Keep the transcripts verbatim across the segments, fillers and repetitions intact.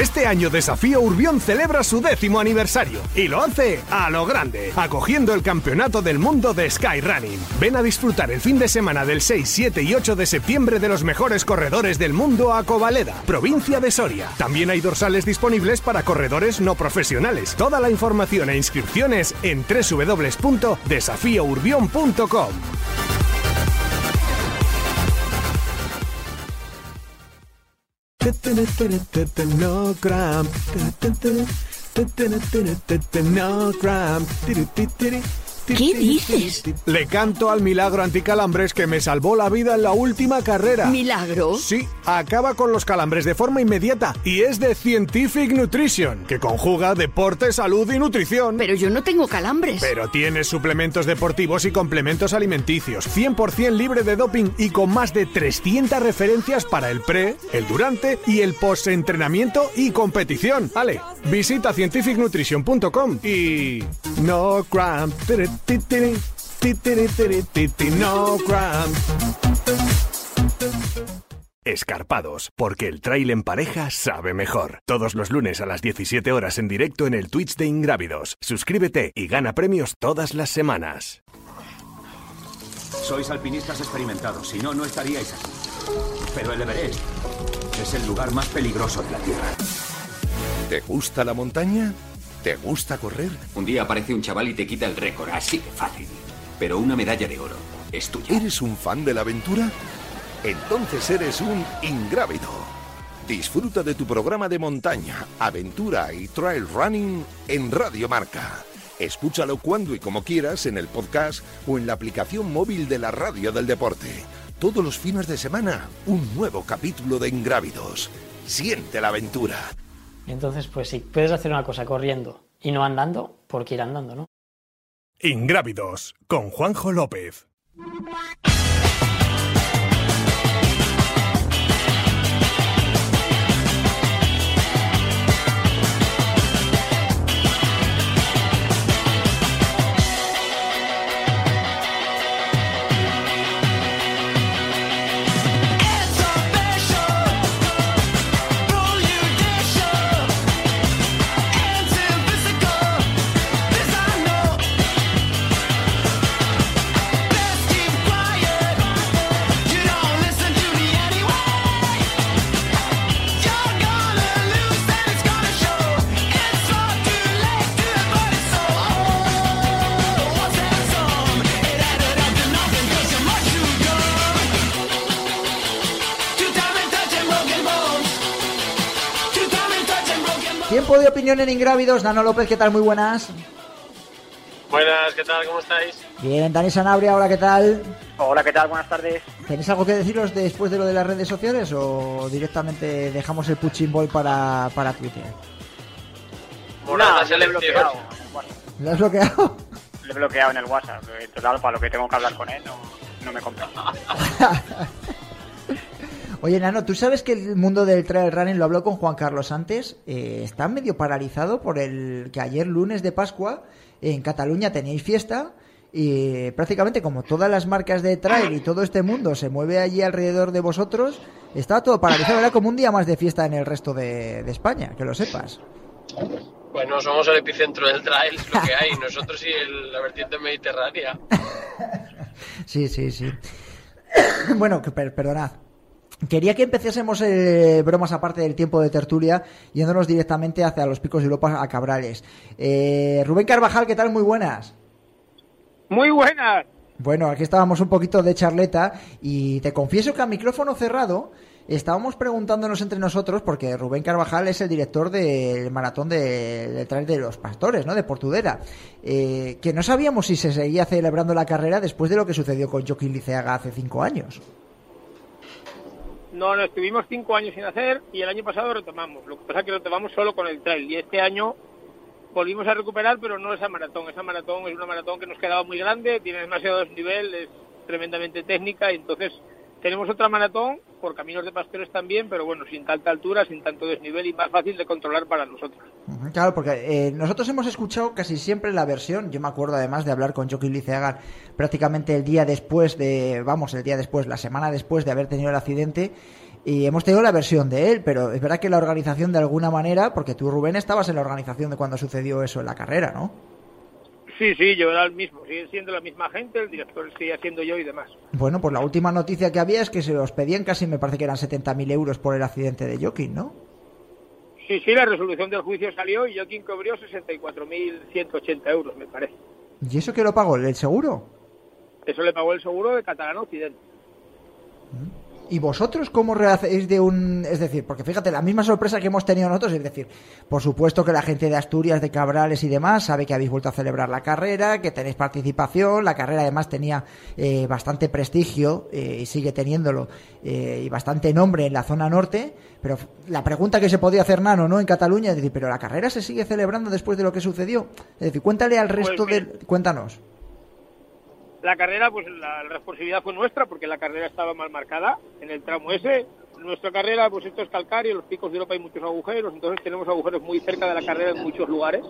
Este año Desafío Urbión celebra su décimo aniversario y lo hace a lo grande, acogiendo el Campeonato del Mundo de Skyrunning. Ven a disfrutar el fin de semana del seis, siete y ocho de septiembre de los mejores corredores del mundo a Covaleda, provincia de Soria. También hay dorsales disponibles para corredores no profesionales. Toda la información e inscripciones en doble u doble u doble u punto desafío urbión punto com. No gram. No gram. ¿Qué dices? Le canto al milagro anticalambres que me salvó la vida en la última carrera. ¿Milagro? Sí, acaba con los calambres de forma inmediata y es de Scientific Nutrition, que conjuga deporte, salud y nutrición. Pero yo no tengo calambres. Pero tienes suplementos deportivos y complementos alimenticios, cien por ciento libre de doping y con más de trescientas referencias para el pre, el durante y el post-entrenamiento y competición. Vale, visita scientific nutrition punto com y... No gram. No gram. Escarpados, porque el trail en pareja sabe mejor. Todos los lunes a las diecisiete horas en directo en el Twitch de Ingrávidos. Suscríbete y gana premios todas las semanas. Sois alpinistas experimentados, si no, no estaríais aquí. Pero el Everest es el lugar más peligroso de la Tierra. ¿Te gusta la montaña? ¿Te gusta correr? Un día aparece un chaval y te quita el récord, así de fácil. Pero una medalla de oro es tuya. ¿Eres un fan de la aventura? Entonces eres un ingrávido. Disfruta de tu programa de montaña, aventura y trail running en Radio Marca. Escúchalo cuando y como quieras en el podcast o en la aplicación móvil de la Radio del Deporte. Todos los fines de semana, un nuevo capítulo de Ingrávidos. Siente la aventura. Entonces, pues si puedes hacer una cosa corriendo y no andando, ¿por qué ir andando, no? Ingrávidos, con Juanjo López. Tiempo de opinión en Ingrávidos. Nano López, ¿qué tal? Muy buenas. Buenas, ¿qué tal? ¿Cómo estáis? Bien, Dani Sanabria, hola, ¿qué tal? Hola, ¿qué tal? Buenas tardes. ¿Tenéis algo que deciros después de lo de las redes sociales o directamente dejamos el punching ball para, para Twitter? Morada, no, yo le he bloqueado. ¿Lo has bloqueado? Le he bloqueado en el WhatsApp. En total, para lo que tengo que hablar con él, no, no me compra. Oye, Nano, ¿tú sabes que el mundo del trail running, lo habló con Juan Carlos antes, eh, está medio paralizado por el que ayer lunes de Pascua en Cataluña teníais fiesta y prácticamente como todas las marcas de trail y todo este mundo se mueve allí alrededor de vosotros, estaba todo paralizado, era como un día más de fiesta en el resto de, de España, que lo sepas. Bueno, somos el epicentro del trail, es lo que hay, nosotros y el, la vertiente mediterránea. Sí, sí, sí. Bueno, que per- perdonad. Quería que empecésemos eh, bromas aparte del tiempo de tertulia, yéndonos directamente hacia los Picos de Europa a Cabrales. Eh, Rubén Carvajal, ¿qué tal? Muy buenas. Muy buenas. Bueno, aquí estábamos un poquito de charleta y te confieso que a micrófono cerrado estábamos preguntándonos entre nosotros, porque Rubén Carvajal es el director del maratón de, de Trail de los Pastores, ¿no? De Portudera, eh, que no sabíamos si se seguía celebrando la carrera después de lo que sucedió con Joaquín Liceaga hace cinco años. No, no, estuvimos cinco años sin hacer y el año pasado retomamos. Lo que pasa es que retomamos solo con el trail y este año volvimos a recuperar, pero no esa maratón. Esa maratón es una maratón que nos quedaba muy grande, tiene demasiado desnivel, es tremendamente técnica y entonces tenemos otra maratón por caminos de pastores también, pero bueno, sin tanta altura, sin tanto desnivel y más fácil de controlar para nosotros. Claro, porque eh, nosotros hemos escuchado casi siempre la versión, yo me acuerdo además de hablar con Joaquín Liceaga prácticamente el día después de, vamos, el día después, la semana después de haber tenido el accidente, y hemos tenido la versión de él, pero es verdad que la organización de alguna manera, porque tú, Rubén, estabas en la organización de cuando sucedió eso en la carrera, ¿no? Sí, sí, yo era el mismo, sigue siendo la misma gente, el director sigue siendo yo y demás. Bueno, pues la última noticia que había es que se os pedían casi, me parece que eran setenta mil euros por el accidente de Joaquín, ¿no? Sí, sí, la resolución del juicio salió y Joaquín cobró sesenta y cuatro mil ciento ochenta euros, me parece. ¿Y eso qué lo pagó? ¿El seguro? Eso le pagó el seguro de Catalán Occidente. ¿Y vosotros cómo rehacéis de un...? Es decir, porque fíjate, la misma sorpresa que hemos tenido nosotros, es decir, por supuesto que la gente de Asturias, de Cabrales y demás sabe que habéis vuelto a celebrar la carrera, que tenéis participación, la carrera además tenía eh, bastante prestigio eh, y sigue teniéndolo eh, y bastante nombre en la zona norte, pero la pregunta que se podía hacer Nano, ¿no?, en Cataluña, es decir, ¿pero la carrera se sigue celebrando después de lo que sucedió? Es decir, cuéntale al resto pues, del... Cuéntanos. La carrera, pues la responsabilidad fue nuestra porque la carrera estaba mal marcada en el tramo ese. Nuestra carrera, pues esto es calcáreo, en los picos de Europa hay muchos agujeros, entonces tenemos agujeros muy cerca de la carrera en muchos lugares.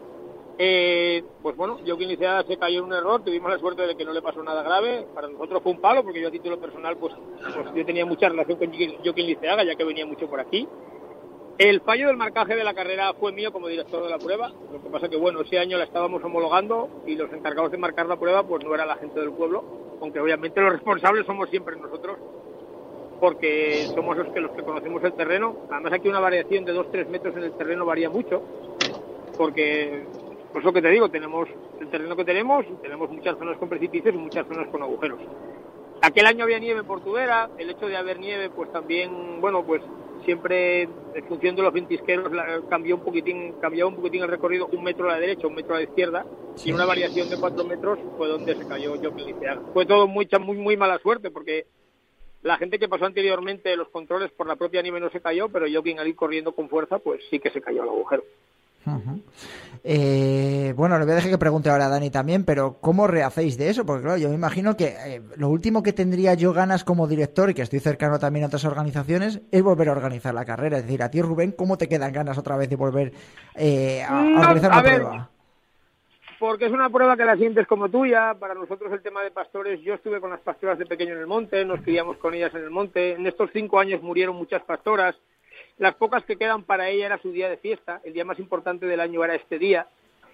Eh, pues bueno, Joaquín Liceaga se cayó en un error, tuvimos la suerte de que no le pasó nada grave. Para nosotros fue un palo porque yo a título personal, pues, pues yo tenía mucha relación con Joaquín Liceaga, ya que venía mucho por aquí. El fallo del marcaje de la carrera fue mío como director de la prueba, lo que pasa que bueno, ese año la estábamos homologando y los encargados de marcar la prueba pues no era la gente del pueblo, aunque obviamente los responsables somos siempre nosotros, porque somos los que los que conocemos el terreno. Además aquí una variación de dos a tres metros en el terreno varía mucho, porque pues lo que te digo, tenemos el terreno que tenemos, tenemos muchas zonas con precipicios y muchas zonas con agujeros. Aquel año había nieve en Portuguera, el hecho de haber nieve pues también, bueno, pues siempre en función de los ventisqueros la, cambió un poquitín cambiaba un poquitín el recorrido, un metro a la derecha, un metro a la izquierda, sí. Y una variación de cuatro metros fue donde se cayó Joaquín Liceaga. Fue todo mucha, muy muy mala suerte porque la gente que pasó anteriormente los controles por la propia nieve no se cayó, pero Joaquín al ir corriendo con fuerza pues sí que se cayó al agujero. Uh-huh. Eh, bueno, le voy a dejar que pregunte ahora a Dani también, pero ¿cómo rehacéis de eso? Porque claro, yo me imagino que eh, lo último que tendría yo ganas como director, y que estoy cercano también a otras organizaciones, es volver a organizar la carrera. Es decir, a ti, Rubén, ¿cómo te quedan ganas otra vez de volver eh, a, a organizar no, a la ver, prueba? Porque es una prueba que la sientes como tuya. Para nosotros el tema de pastores, yo estuve con las pastoras de pequeño en el monte, nos criamos con ellas en el monte. En estos cinco años murieron muchas pastoras. Las pocas que quedan para ella era su día de fiesta, el día más importante del año era este día,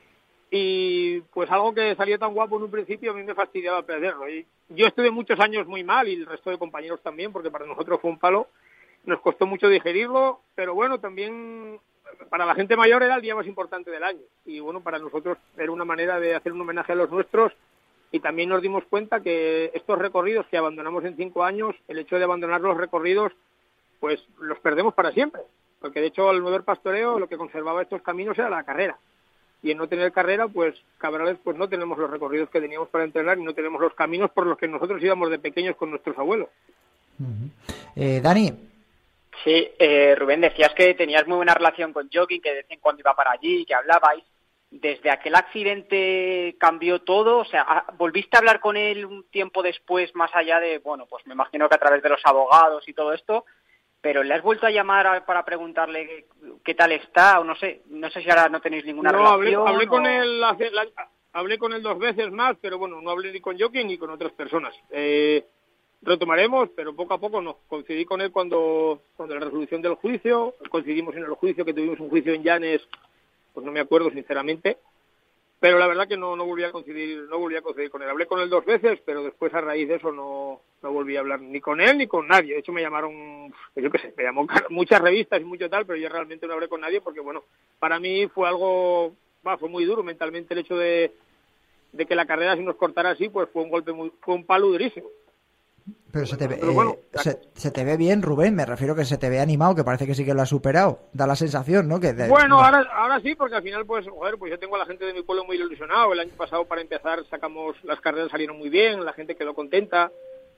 y pues algo que salió tan guapo en un principio a mí me fastidiaba perderlo. Y yo estuve muchos años muy mal y el resto de compañeros también, porque para nosotros fue un palo, nos costó mucho digerirlo, pero bueno, también para la gente mayor era el día más importante del año, y bueno, para nosotros era una manera de hacer un homenaje a los nuestros, y también nos dimos cuenta que estos recorridos que abandonamos en cinco años, el hecho de abandonar los recorridos, pues los perdemos para siempre, porque de hecho al no haber pastoreo lo que conservaba estos caminos era la carrera, y en no tener carrera pues Cabrales pues no tenemos los recorridos que teníamos para entrenar y no tenemos los caminos por los que nosotros íbamos de pequeños con nuestros abuelos. Uh-huh. eh, Dani. Sí, eh, Rubén, decías que tenías muy buena relación con Joaquín, que de vez en cuando iba para allí, que hablabais. ¿Desde aquel accidente cambió todo? O sea, ¿volviste a hablar con él un tiempo después, más allá de, bueno, pues me imagino que a través de los abogados y todo esto, pero le has vuelto a llamar a, para preguntarle qué tal está, o no sé, no sé si ahora no tenéis ninguna no, relación? No, hablé, hablé o... con él hace, la, hablé con él dos veces más, pero bueno, no hablé ni con Joaquín ni con otras personas. Eh, retomaremos, pero poco a poco no. Coincidí con él cuando, cuando la resolución del juicio, coincidimos en el juicio, que tuvimos un juicio en Llanes, pues no me acuerdo sinceramente, pero la verdad que no, no volví a coincidir, no volví a coincidir con él. Hablé con él dos veces, pero después a raíz de eso no, no volví a hablar ni con él ni con nadie. De hecho me llamaron, yo qué sé, me llamó muchas revistas y mucho tal, pero yo realmente no hablé con nadie porque bueno, para mí fue algo, bah, fue muy duro mentalmente el hecho de, de que la carrera se nos cortara así, pues fue un golpe muy, fue un palo durísimo. Pero se te ve, Pero bueno, eh, se, se te ve bien, Rubén, me refiero que se te ve animado, que parece que sí que lo has superado. Da la sensación, ¿no? Que de, bueno, no. ahora ahora sí, porque al final, pues, joder, pues yo tengo a la gente de mi pueblo muy ilusionado. El año pasado, para empezar, sacamos, las carreras salieron muy bien, la gente quedó contenta.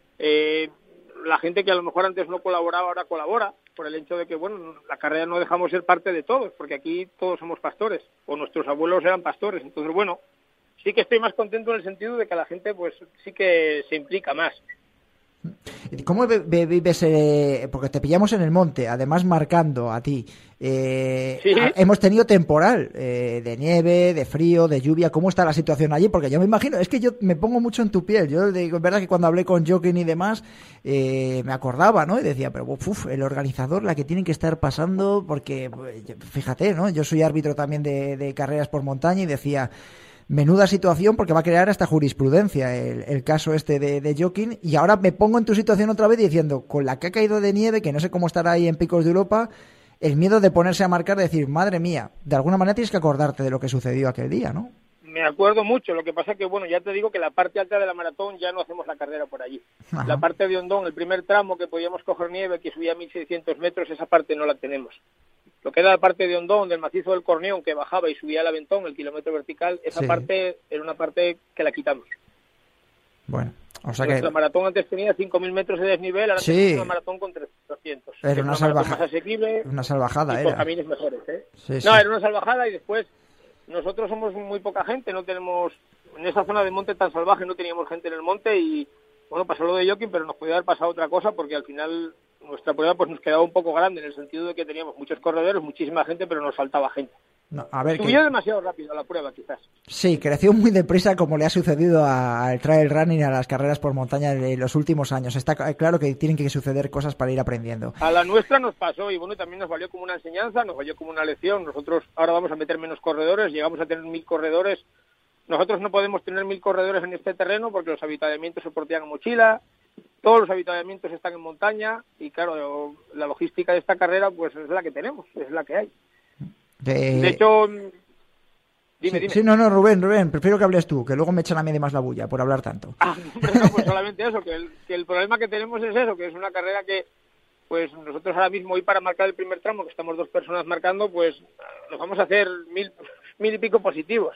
Eh, la gente que a lo mejor antes no colaboraba, ahora colabora, por el hecho de que, bueno, la carrera no dejamos ser parte de todos, porque aquí todos somos pastores, o nuestros abuelos eran pastores. Entonces, bueno, sí que estoy más contento en el sentido de que la gente, pues, sí que se implica más. ¿Cómo vives? Eh, porque te pillamos en el monte, además marcando a ti. Eh, ¿Sí? a, hemos tenido temporal, eh, de nieve, de frío, de lluvia. ¿Cómo está la situación allí? Porque yo me imagino, es que yo me pongo mucho en tu piel. Yo digo, es verdad que cuando hablé con Joaquín y demás, eh, me acordaba, ¿no? Y decía, pero uf, el organizador, la que tienen que estar pasando, porque fíjate, ¿no? Yo soy árbitro también de, de carreras por montaña y decía, menuda situación, porque va a crear hasta jurisprudencia el, el caso este de, de Joaquín. Y ahora me pongo en tu situación otra vez diciendo, con la que ha caído de nieve, que no sé cómo estará ahí en Picos de Europa, el miedo de ponerse a marcar, de decir, madre mía, de alguna manera tienes que acordarte de lo que sucedió aquel día, ¿no? Me acuerdo mucho, lo que pasa que, bueno, ya te digo que la parte alta de la maratón ya no hacemos la carrera por allí. Ajá. La parte de Hondón, el primer tramo que podíamos coger nieve, que subía a mil seiscientos metros, esa parte no la tenemos. Lo que era la parte de Hondón, del macizo del Corneón, que bajaba y subía al Aventón, el kilómetro vertical, esa sí. parte era una parte que la quitamos. Bueno, o sea Nuestra que... maratón antes tenía cinco mil metros de desnivel, ahora sí. tenemos una maratón con trescientos. Era una, una, una salvaja... más asequible, una salvajada, y era. con caminos mejores, ¿eh? Sí, no, sí. era una salvajada y después nosotros somos muy poca gente, no tenemos... En esa zona de monte tan salvaje no teníamos gente en el monte y, bueno, pasó lo de Joaquín, pero nos podía haber pasado otra cosa porque al final nuestra prueba pues nos quedaba un poco grande en el sentido de que teníamos muchos corredores, muchísima gente, pero nos faltaba gente. No, a ver, Subió que... demasiado rápido la prueba, quizás. Sí, creció muy deprisa como le ha sucedido al trail running y a las carreras por montaña en los últimos años. Está claro que tienen que suceder cosas para ir aprendiendo. A la nuestra nos pasó y bueno, también nos valió como una enseñanza, nos valió como una lección. Nosotros ahora vamos a meter menos corredores, llegamos a tener mil corredores. Nosotros no podemos tener mil corredores en este terreno porque los avituallamientos se portean en mochila, todos los avituallamientos están en montaña y claro, la logística de esta carrera pues es la que tenemos, es la que hay. De, de hecho, dime, sí, dime. Sí, no, no, Rubén, Rubén, prefiero que hables tú, que luego me echan a mí de más la bulla por hablar tanto. Ah, no, pues solamente eso, que el, que el problema que tenemos es eso, que es una carrera que, pues nosotros ahora mismo hoy para marcar el primer tramo, que estamos dos personas marcando, pues nos vamos a hacer mil, mil y pico positivos.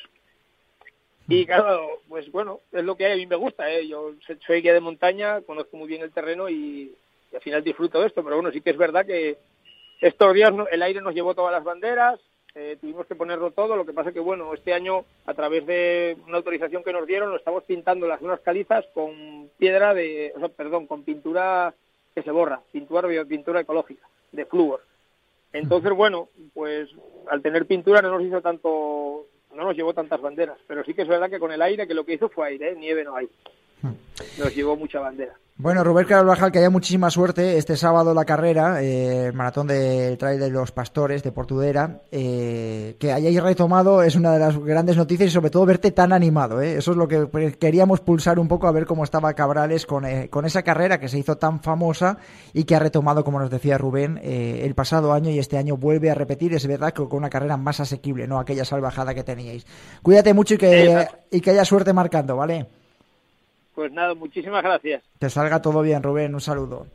Y claro, pues bueno, es lo que hay, a mí me gusta, ¿eh? Yo soy guía de montaña, conozco muy bien el terreno y, y al final disfruto de esto, pero bueno, sí que es verdad que estos días no, el aire nos llevó todas las banderas, eh, tuvimos que ponerlo todo, lo que pasa que bueno, este año a través de una autorización que nos dieron lo estamos pintando las zonas calizas con piedra de, o sea, perdón, con pintura que se borra, pintura, pintura ecológica, de flúor. Entonces bueno, pues al tener pintura no nos hizo tanto, no nos llevó tantas banderas, pero sí que es verdad que con el aire, que lo que hizo fue aire, ¿eh? Nieve no hay. Nos llevó mucha bandera. Bueno, Rubén Carvajal, que haya muchísima suerte este sábado la carrera, eh, el maratón del Trail de los Pastores de Portudera, eh, que hayáis retomado es una de las grandes noticias y sobre todo verte tan animado, ¿eh? Eso es lo que queríamos pulsar un poco a ver cómo estaba Cabrales con, eh, con esa carrera que se hizo tan famosa y que ha retomado, como nos decía Rubén, eh, el pasado año y este año vuelve a repetir, es verdad, que con una carrera más asequible, ¿no? Aquella salvajada que teníais. Cuídate mucho y que, eh, y que haya suerte marcando, ¿vale? Pues nada, muchísimas gracias. Que salga todo bien, Rubén, un saludo.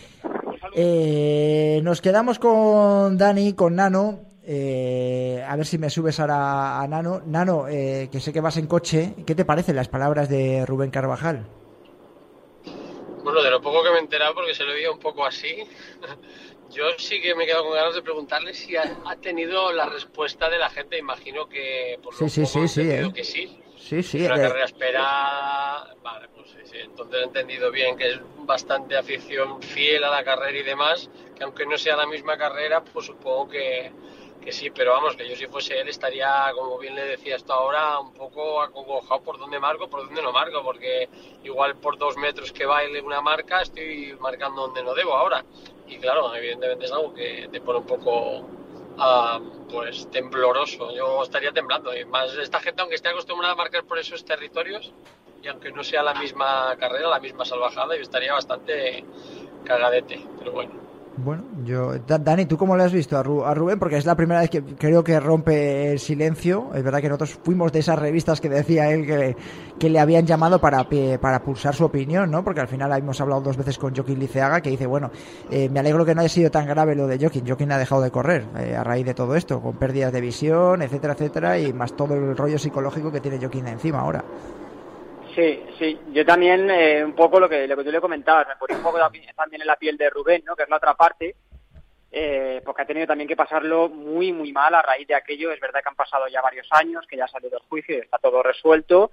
Eh, nos quedamos con Dani, con Nano. Eh, a ver si me subes ahora a Nano. Nano, eh, que sé que vas en coche. ¿Qué te parecen las palabras de Rubén Carvajal? Bueno, de lo poco que me he enterado, porque se lo veía un poco así, yo sí que me he quedado con ganas de preguntarle si ha, ha tenido la respuesta de la gente. Imagino que por lo sí, sí, poco sí, he entendido sí, eh. que sí. Sí, sí. Es una eh. carrera esperada. Vale, pues sí, sí. Entonces he entendido bien que es bastante afición fiel a la carrera y demás, que aunque no sea la misma carrera, pues supongo que, que sí. Pero vamos, que yo si fuese él estaría, como bien le decía hasta ahora, un poco acongojado por dónde marco, por dónde no marco, porque igual por dos metros que baile una marca estoy marcando donde no debo ahora. Y claro, evidentemente es algo que te pone un poco... Uh, pues tembloroso, yo estaría temblando y más esta gente, aunque esté acostumbrada a marcar por esos territorios y aunque no sea la misma carrera, la misma salvajada, yo estaría bastante cagadete, pero bueno. Bueno, yo, Dani, ¿tú cómo le has visto a, Ru, a Rubén? Porque es la primera vez que creo que rompe el silencio. Es verdad que nosotros fuimos de esas revistas que decía él que, que le habían llamado para, para pulsar su opinión, ¿no? Porque al final hemos hablado dos veces con Joaquín Liceaga, que dice, bueno, eh, me alegro que no haya sido tan grave lo de Joaquín. Joaquín ha dejado de correr eh, a raíz de todo esto, con pérdidas de visión, etcétera, etcétera, y más todo el rollo psicológico que tiene Joaquín encima ahora. Sí, sí, yo también eh, un poco lo que, lo que tú le comentabas, me ponía un poco también en la piel de Rubén, ¿no? Que es la otra parte, eh, porque ha tenido también que pasarlo muy, muy mal a raíz de aquello. Es verdad que han pasado ya varios años, que ya ha salido el juicio y está todo resuelto,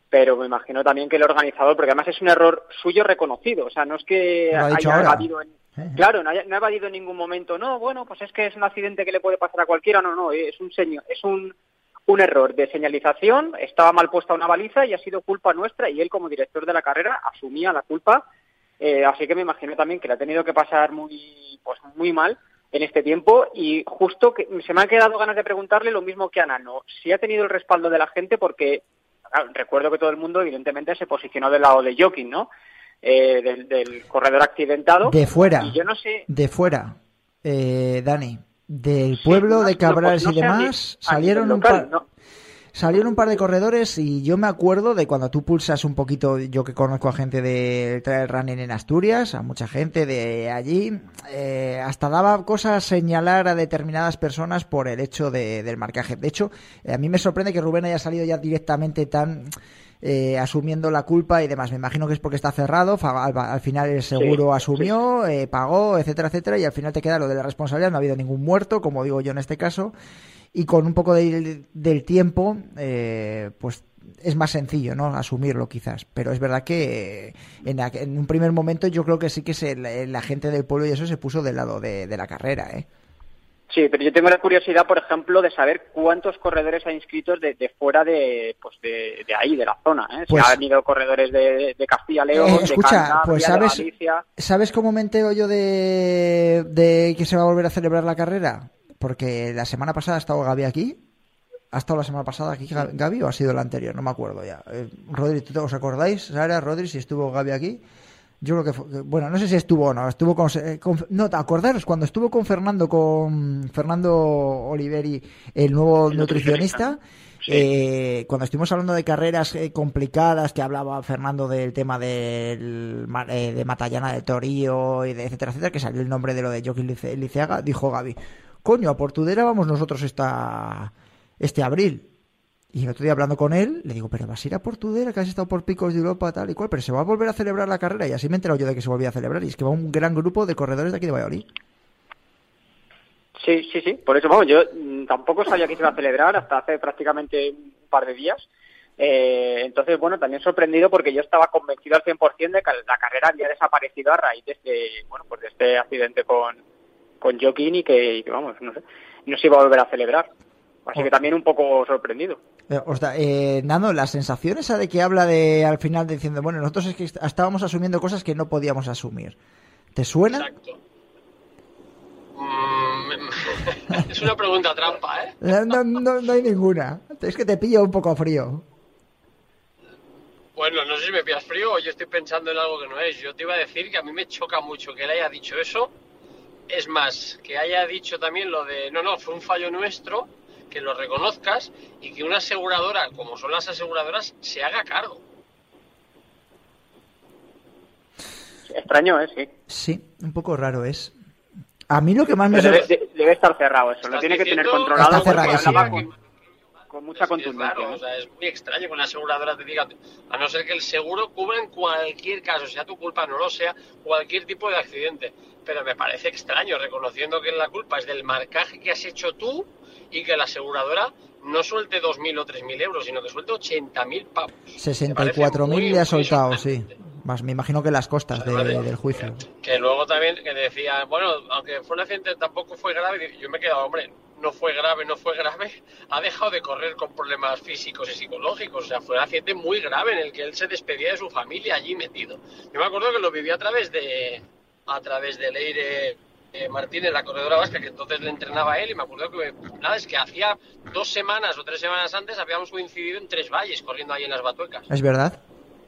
pero me imagino también que el organizador, porque además es un error suyo reconocido, o sea, no es que haya evadido en, claro, no, haya, no ha evadido en ningún momento, no, bueno, pues es que es un accidente que le puede pasar a cualquiera, no, no, es un señor, es un, un error de señalización, estaba mal puesta una baliza y ha sido culpa nuestra, y él como director de la carrera asumía la culpa, eh, así que me imagino también que le ha tenido que pasar muy, pues muy mal en este tiempo, y justo que se me han quedado ganas de preguntarle lo mismo que a Nano, si ha tenido el respaldo de la gente, porque claro, recuerdo que todo el mundo evidentemente se posicionó del lado de Jokin, ¿no? Eh, del, del corredor accidentado. De fuera, y yo no sé... de fuera, eh, Dani, del pueblo sí, no, de Cabrales no, pues no y demás, ni, salieron local, un par... No. Salieron un par de corredores y yo me acuerdo de cuando tú pulsas un poquito, yo que conozco a gente de trail running en Asturias, a mucha gente de allí, eh, hasta daba cosas señalar a determinadas personas por el hecho de, del marcaje. De hecho, eh, a mí me sorprende que Rubén haya salido ya directamente tan eh, asumiendo la culpa y demás. Me imagino que es porque está cerrado, al, al final el seguro sí, asumió, sí. Eh, pagó, etcétera, etcétera, y al final te queda lo de la responsabilidad, no ha habido ningún muerto, como digo yo en este caso. Y con un poco de, del tiempo, eh, pues es más sencillo, ¿no? Asumirlo quizás. Pero es verdad que en, en un primer momento yo creo que sí que se, la, la gente del pueblo y eso se puso del lado de, de la carrera, ¿eh? Sí, pero yo tengo la curiosidad, por ejemplo, de saber cuántos corredores hay inscritos de, de fuera de, pues de, de ahí, de la zona, ¿eh? Pues, si han ido corredores de, de Castilla León, eh, escucha, de Cantabria, pues sabes, de Galicia. ¿Sabes cómo me entero yo de, de que se va a volver a celebrar la carrera? Porque la semana pasada ha estado Gaby aquí. ¿Ha estado la semana pasada aquí Gaby o ha sido la anterior? No me acuerdo ya. Eh, Rodri, ¿os acordáis, Sara, Rodri, si estuvo Gaby aquí? Yo creo que fue, bueno, no sé si estuvo o no. Estuvo con, con no, acordaros cuando estuvo con Fernando, con Fernando Oliveri, el nuevo el nutricionista. Sí. Eh, cuando estuvimos hablando de carreras eh, complicadas, que hablaba Fernando del tema del, eh, de Matallana de Torío y de etcétera, etcétera, que salió el nombre de lo de Joaquín Lice, Liceaga, dijo Gaby, coño, a Portudera vamos nosotros esta, este abril. Y el otro día hablando con él, le digo, pero vas a ir a Portudera, que has estado por picos de Europa, tal y cual, pero se va a volver a celebrar la carrera. Y así me he enterado yo de que se volvía a celebrar. Y es que va un gran grupo de corredores de aquí de Valladolid. Sí, sí, sí. Por eso, vamos, yo mmm, tampoco sabía que se iba a celebrar hasta hace prácticamente un par de días. Eh, entonces, bueno, también sorprendido porque yo estaba convencido al cien por ciento de que la carrera había desaparecido a raíz de este, bueno, pues de este accidente con... con Joaquín y que, y que, vamos, no sé, no se iba a volver a celebrar. Así oh. que también un poco sorprendido. Eh, o sea, eh, Nando, la sensación esa de que habla de al final diciendo, bueno, nosotros es que estábamos asumiendo cosas que no podíamos asumir. ¿Te suena? Exacto. Mm, es una pregunta trampa, ¿eh? No, no, no, no hay ninguna. Es que te pillo un poco frío. Bueno, no sé si me pillas frío o yo estoy pensando en algo que no es. Yo te iba a decir que a mí me choca mucho que él haya dicho eso. Es más, que haya dicho también lo de, no, no, fue un fallo nuestro, que lo reconozcas y que una aseguradora, como son las aseguradoras, se haga cargo. Extraño, ¿eh? Sí. Sí, un poco raro es. A mí lo que más me... Debe, de, debe estar cerrado eso, lo tiene que tener controlado. Está cerrado, sí. Con, con mucha es contundencia. Es, raro, o sea, es muy extraño que una aseguradora te diga, a no ser que el seguro cubra en cualquier caso, sea tu culpa o no lo sea, cualquier tipo de accidente. Pero me parece extraño, reconociendo que la culpa es del marcaje que has hecho tú y que la aseguradora no suelte dos mil o tres mil euros, sino que suelte ochenta mil pavos. sesenta y cuatro mil le ha soltado, sí. Más me imagino que las costas de, del juicio. Que, que luego también que decía, bueno, aunque fue un accidente tampoco fue grave, yo me he quedado, hombre, no fue grave, no fue grave, ha dejado de correr con problemas físicos y psicológicos, o sea, fue un accidente muy grave en el que él se despedía de su familia allí metido. Yo me acuerdo que lo viví a través de... a través de Leire eh, Martínez, la corredora vasca, que entonces le entrenaba a él, y me acuerdo que, nada, es que hacía dos semanas o tres semanas antes habíamos coincidido en Tres Valles, corriendo ahí en las Batuecas. ¿Es verdad?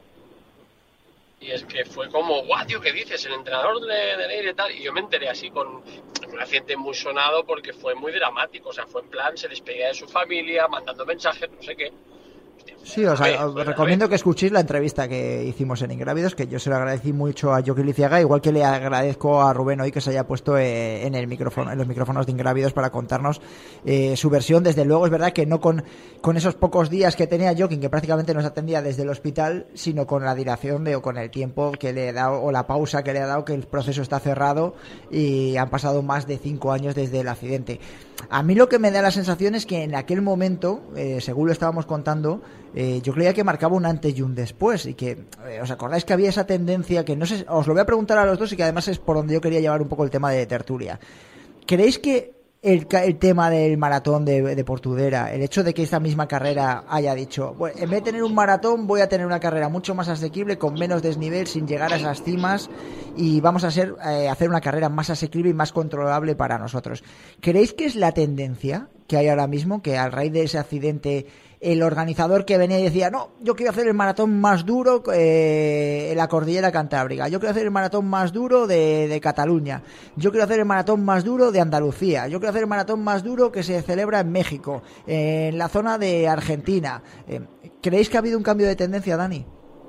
Y es que fue como, guau, tío, ¿qué dices? El entrenador de, de Leire y tal, y yo me enteré así con un accidente muy sonado porque fue muy dramático, o sea, fue en plan, se despedía de su familia, mandando mensajes, no sé qué. Sí, o sea, os recomiendo que escuchéis la entrevista que hicimos en Ingrávidos, que yo se lo agradecí mucho a Joaquín Liceaga, igual que le agradezco a Rubén hoy que se haya puesto eh, en el micrófono, en los micrófonos de Ingrávidos para contarnos eh, su versión. Desde luego es verdad que no con, con esos pocos días que tenía Joaquín, que prácticamente nos atendía desde el hospital, sino con la dilación de, o con el tiempo que le he dado, o la pausa que le ha dado, que el proceso está cerrado y han pasado más de cinco años desde el accidente. a mí lo que me da la sensación es que en aquel momento, eh, según lo estábamos contando, eh, yo creía que marcaba un antes y un después, y que, eh, ¿os acordáis que había esa tendencia que no sé, os lo voy a preguntar a los dos y que además es por donde yo quería llevar un poco el tema de tertulia? ¿Creéis que El, el tema del maratón de, de Portudera, el hecho de que esta misma carrera haya dicho, bueno, en vez de tener un maratón voy a tener una carrera mucho más asequible, con menos desnivel, sin llegar a esas cimas, y vamos a ser, eh, hacer una carrera más asequible y más controlable para nosotros? ¿Creéis que es la tendencia que hay ahora mismo, que a raíz de ese accidente el organizador que venía y decía, no, yo quiero hacer el maratón más duro eh, en la cordillera cantábrica, yo quiero hacer el maratón más duro de, de Cataluña, yo quiero hacer el maratón más duro de Andalucía, yo quiero hacer el maratón más duro que se celebra en México, eh, en la zona de Argentina? Eh, ¿Creéis que ha habido un cambio de tendencia, Dani?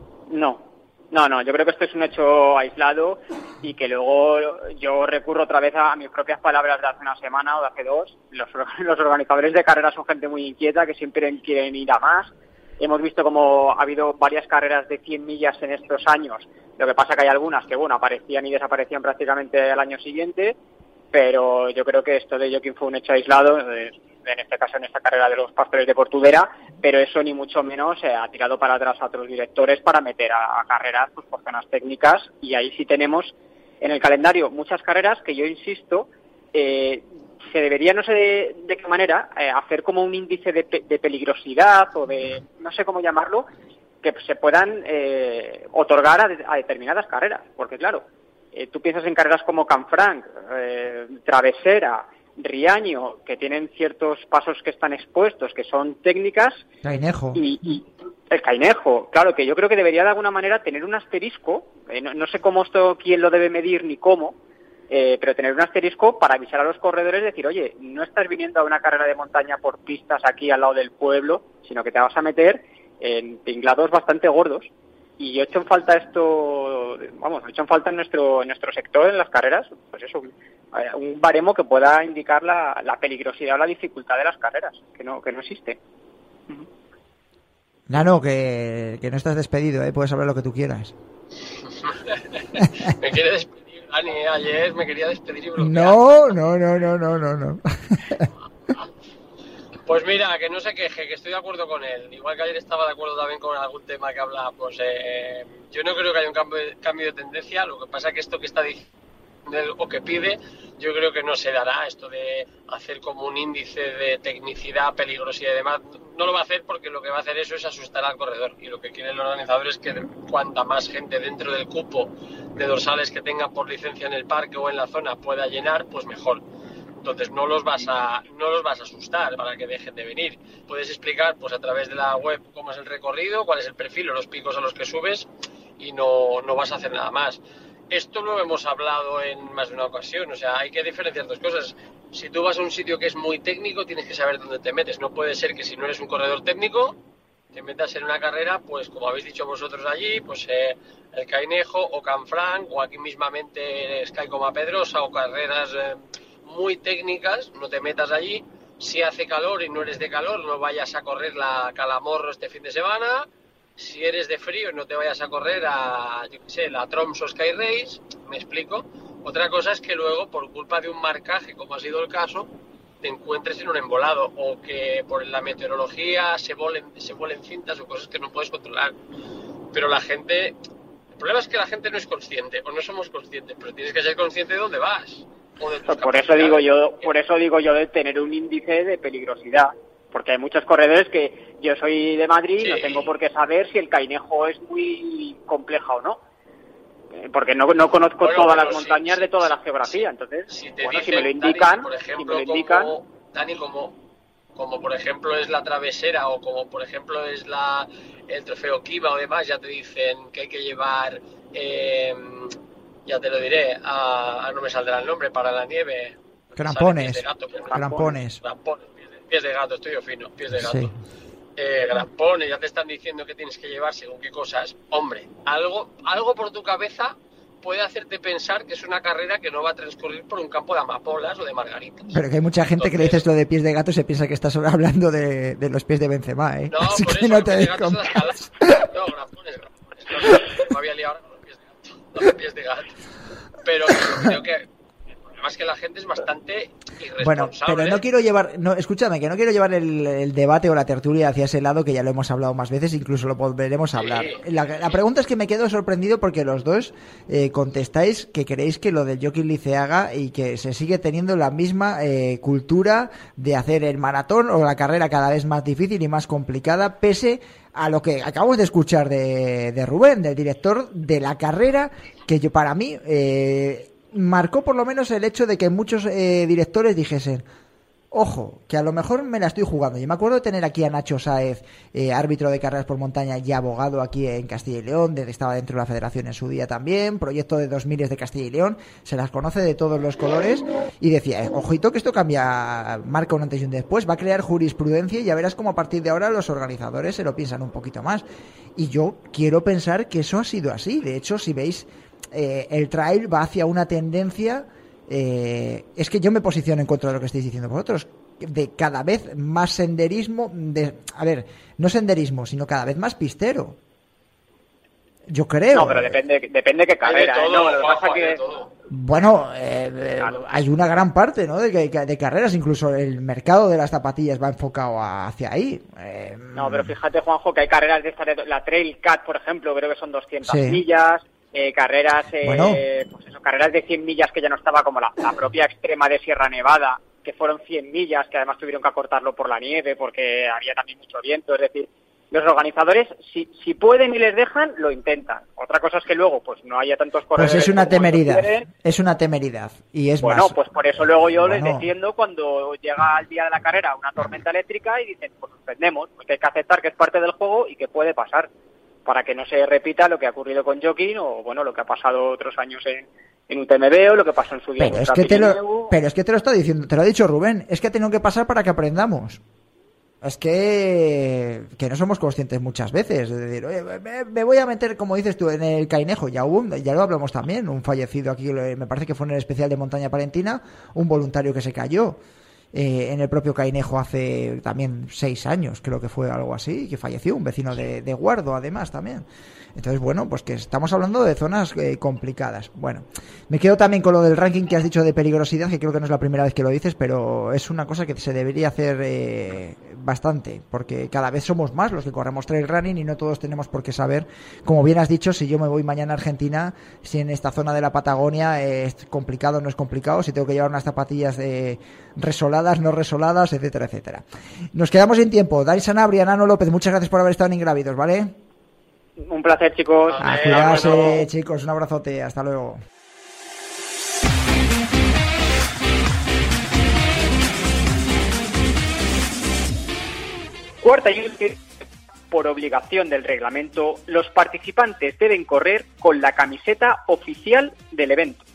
No. No, no, yo creo que esto es un hecho aislado y que luego yo recurro otra vez a mis propias palabras de hace una semana o de hace dos. Los, los organizadores de carreras son gente muy inquieta que siempre quieren ir a más. Hemos visto como ha habido varias carreras de cien millas en estos años. Lo que pasa que hay algunas que, bueno, aparecían y desaparecían prácticamente al año siguiente, pero yo creo que esto de Joaquín fue un hecho aislado, en este caso en esta carrera de los Pastores de Portudera, pero eso ni mucho menos eh, ha tirado para atrás a otros directores para meter a, a carreras pues, por zonas técnicas, y ahí sí tenemos en el calendario muchas carreras que yo insisto, eh, se debería, no sé de, de qué manera, eh, hacer como un índice de, pe- de peligrosidad o de, no sé cómo llamarlo, que se puedan eh, otorgar a, de, a determinadas carreras, porque claro, eh, tú piensas en carreras como Canfranc, eh, Travesera, Riaño, que tienen ciertos pasos que están expuestos, que son técnicas. Cainejo. Y, y el Cainejo, claro, que yo creo que debería de alguna manera tener un asterisco, eh, no, no sé cómo esto, quién lo debe medir ni cómo, eh, pero tener un asterisco para avisar a los corredores y decir, oye, no estás viniendo a una carrera de montaña por pistas aquí al lado del pueblo, sino que te vas a meter en tinglados bastante gordos. Y yo he hecho en falta esto, vamos, he hecho en falta en nuestro en nuestro sector, en las carreras, pues eso, un baremo que pueda indicar la, la peligrosidad o la dificultad de las carreras, que no que no existe. Nano, que, que no estás despedido, ¿eh? Puedes hablar lo que tú quieras. Me quiere despedir, Dani, ayer me quería despedir y bloquear. No, no, no, no, no, no, no. Pues mira, que no se queje, que estoy de acuerdo con él. Igual que ayer estaba de acuerdo también con algún tema que habla, pues eh, yo no creo que haya un cambio, cambio de tendencia. Lo que pasa es que esto que está diciendo o que pide, yo creo que no se dará. Esto de hacer como un índice de tecnicidad, peligrosidad y demás, no lo va a hacer, porque lo que va a hacer eso es asustar al corredor. Y lo que quiere el organizador es que cuanta más gente dentro del cupo de dorsales que tenga por licencia en el parque o en la zona pueda llenar, pues mejor. Entonces no los vas a no los vas a asustar para que dejen de venir. Puedes explicar pues a través de la web cómo es el recorrido, cuál es el perfil o los picos a los que subes, y no, no vas a hacer nada más. Esto lo hemos hablado en más de una ocasión, o sea, hay que diferenciar dos cosas. Si tú vas a un sitio que es muy técnico, tienes que saber dónde te metes. No puede ser que si no eres un corredor técnico, te metas en una carrera, pues como habéis dicho vosotros allí, pues eh, el Cainejo o Canfranc, o aquí mismamente Sky Coma Pedrosa, o carreras eh, muy técnicas, no te metas allí. Si hace calor y no eres de calor, no vayas a correr la Calamorro este fin de semana. Si eres de frío, no te vayas a correr a, yo qué sé, la Tromso Sky Race, me explico. Otra cosa es que luego, por culpa de un marcaje, como ha sido el caso, te encuentres en un embolado, o que por la meteorología se vuelen, se vuelen cintas o cosas que no puedes controlar. Pero la gente, el problema es que la gente no es consciente, o no somos conscientes, pero tienes que ser consciente de dónde vas. O de tus por eso digo yo, por eso digo yo de tener un índice de peligrosidad. Porque hay muchos corredores que yo soy de Madrid, sí. No tengo por qué saber si el Cainejo es muy compleja o no. Porque no, no conozco bueno, todas las montañas sí, de toda sí, la geografía. Sí. Entonces, si, te bueno, dicen, si me lo indican, Dani, por ejemplo, si me lo indican... Como, Dani, como, como por ejemplo es la Travesera, o como por ejemplo es la el Trofeo Kiva o demás, ya te dicen que hay que llevar, eh, ya te lo diré, a, a no me saldrá el nombre, para la nieve. Crampones. De gato, Crampones. Crampones. Pies de gato, estoy yo fino, pies de gato. Sí. Eh, grampones, ya te están diciendo que tienes que llevar según qué cosas. Hombre, algo, algo por tu cabeza puede hacerte pensar que es una carrera que no va a transcurrir por un campo de amapolas o de margaritas. Pero que hay mucha gente Entonces, que le dices lo de pies de gato y se piensa que estás hablando de, de los pies de Benzema, ¿eh? No, Así por que eso, no te pies de gato es la escala. No, grampones, grampones. No, me había liado ahora con los pies de gato. Los pies de gato. Pero creo que... además que la gente es bastante irresponsable. Bueno, pero no quiero llevar, no, escúchame, que no quiero llevar el, el debate o la tertulia hacia ese lado, que ya lo hemos hablado más veces, incluso lo volveremos a hablar. Sí. La, la pregunta es que me quedo sorprendido porque los dos eh, contestáis que creéis que lo del Joaquín Liceaga y que se sigue teniendo la misma eh, cultura de hacer el maratón o la carrera cada vez más difícil y más complicada, pese a lo que acabamos de escuchar de, de Rubén, del director de la carrera, que yo para mí eh, marcó por lo menos el hecho de que muchos eh, directores dijesen: ojo, que a lo mejor me la estoy jugando. Yo me acuerdo de tener aquí a Nacho Sáez, eh, árbitro de carreras por montaña y abogado aquí en Castilla y León, desde estaba dentro de la federación en su día también, proyecto de dos miles de Castilla y León, se las conoce de todos los colores, y decía, eh, ojito que esto cambia, marca un antes y un después, va a crear jurisprudencia y ya verás cómo a partir de ahora los organizadores se lo piensan un poquito más. Y yo quiero pensar que eso ha sido así. De hecho, si veis, eh, el trail va hacia una tendencia... Eh, es que yo me posiciono en contra de lo que estáis diciendo vosotros, de cada vez más senderismo, de, a ver, no senderismo, sino cada vez más pistero. Yo creo. No, pero depende, depende qué carrera. Todo, ¿eh? No, lo que Juanjo, pasa que bueno, eh, claro. Hay una gran parte, ¿no? De, de, de carreras, incluso el mercado de las zapatillas va enfocado hacia ahí. Eh, no, pero fíjate, Juanjo, que hay carreras de esta, la Trail Cat, por ejemplo, creo que son doscientas sí. millas. Eh, carreras eh, bueno. pues eso, carreras de cien millas que ya no estaba, como la, la propia extrema de Sierra Nevada, que fueron cien millas, que además tuvieron que acortarlo por la nieve porque había también mucho viento. Es decir, los organizadores, si, si pueden y les dejan, lo intentan. Otra cosa es que luego pues no haya tantos corredores. Pues es una como temeridad, quieren. es una temeridad. Y es bueno, más... pues por eso luego yo bueno. les defiendo cuando llega el día de la carrera una tormenta eléctrica y dicen, pues suspendemos, porque hay que aceptar que es parte del juego y que puede pasar, para que no se repita lo que ha ocurrido con Joaquín o bueno lo que ha pasado otros años en, en U T M B o lo que pasó en su día. Pero es que te lo, pero es que te lo estoy diciendo, te lo ha dicho Rubén, es que ha tenido que pasar para que aprendamos. Es que que no somos conscientes muchas veces, es decir, oye, me, me voy a meter, como dices tú, en el Cainejo, ya hubo, ya lo hablamos también, un fallecido aquí, me parece que fue en el especial de Montaña Palentina, un voluntario que se cayó. Eh, en el propio Cainejo hace también seis años, creo que fue algo así, que falleció, un vecino de, de Guardo además también. Entonces, bueno, pues que estamos hablando de zonas eh, complicadas. Bueno, me quedo también con lo del ranking que has dicho de peligrosidad, que creo que no es la primera vez que lo dices, pero es una cosa que se debería hacer eh, bastante, porque cada vez somos más los que corremos trail running y no todos tenemos por qué saber, como bien has dicho, si yo me voy mañana a Argentina, si en esta zona de la Patagonia es complicado o no es complicado, si tengo que llevar unas zapatillas eh, resoladas, no resoladas, etcétera, etcétera. Nos quedamos sin tiempo. Dani Sanabria, Nano López, muchas gracias por haber estado en Ingrávidos, ¿vale? Un placer, chicos. A cuidarse, chicos, un abrazote, hasta luego. Cuarta y última, por obligación del reglamento, los participantes deben correr con la camiseta oficial del evento.